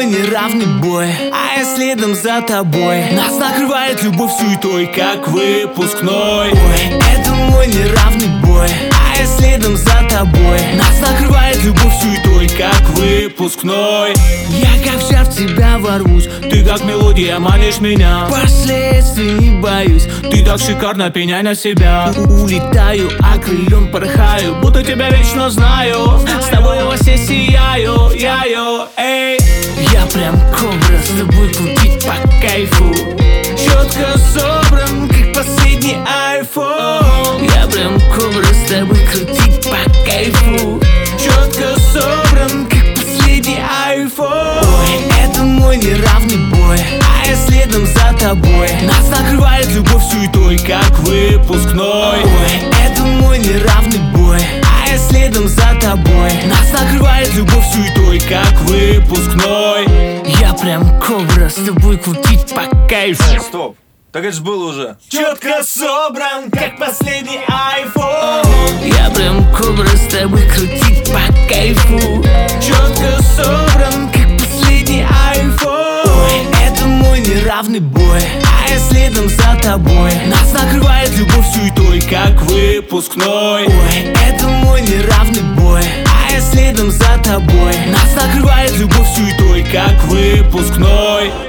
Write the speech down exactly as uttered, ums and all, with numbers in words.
неравный бой, а я следом за тобой. Нас накрывает любовь суетой, как выпускной. Ой, это мой неравный бой, а я следом за тобой. Нас накрывает любовь суетой, как выпускной. Я как вся в тебя ворвусь, ты как мелодия манишь меня. Последствий не боюсь, ты так шикарно, пеняй на себя. Улетаю, окрылен порхаю, будто тебя вечно знаю. С тобой я во все сияю, я-ё, эй. Я прям кобра, с тобой крутить по кайфу. Четко собран, как последний айфон. Я прям кобра, с тобой крутить по кайфу. Четко собран, как последний айфон. Ой, это мой неравный бой, а я следом за тобой. Нас накрывает любовь суетой, как выпускной. Ой, это мой неравный бой, а я следом за тобой. Нас накрывает любовь суетой, как выпускной. Я прям кобра, с тобой крутить по кайфу. Стоп, так это ж было уже. Четко собран, как последний айфон. Я прям кобра, с тобой крутить по кайфу. Четко собран, как последний айфон. Ой, это мой неравный бой, а я следом за тобой. Нас накрывает любовь суетой, как выпускной. Ой, это мой неравный бой, а я следом за тобой. Нас накрывает любовь суетой, как выпускной.